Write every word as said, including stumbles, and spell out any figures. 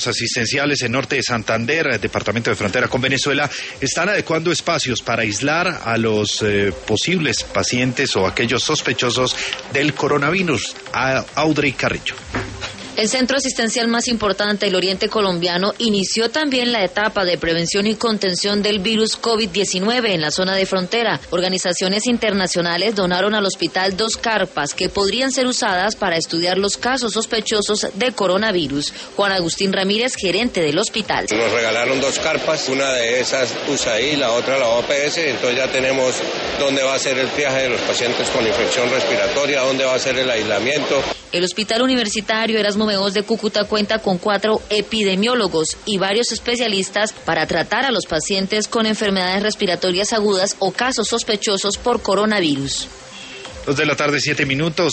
Los asistenciales en norte de Santander, departamento de frontera con Venezuela, están adecuando espacios para aislar a los eh, posibles pacientes o aquellos sospechosos del coronavirus. A Audrey Carrillo. El centro asistencial más importante del oriente colombiano inició también la etapa de prevención y contención del virus COVID diecinueve en la zona de frontera. Organizaciones internacionales donaron al hospital dos carpas que podrían ser usadas para estudiar los casos sospechosos de coronavirus. Juan Agustín Ramírez, gerente del hospital. Nos regalaron dos carpas, una de esas U S A I, la otra la O P S, entonces ya tenemos dónde va a ser el triaje de los pacientes con infección respiratoria, dónde va a ser el aislamiento. El Hospital Universitario Erasmo Meos de Cúcuta cuenta con cuatro epidemiólogos y varios especialistas para tratar a los pacientes con enfermedades respiratorias agudas o casos sospechosos por coronavirus. Dos de la tarde, siete minutos.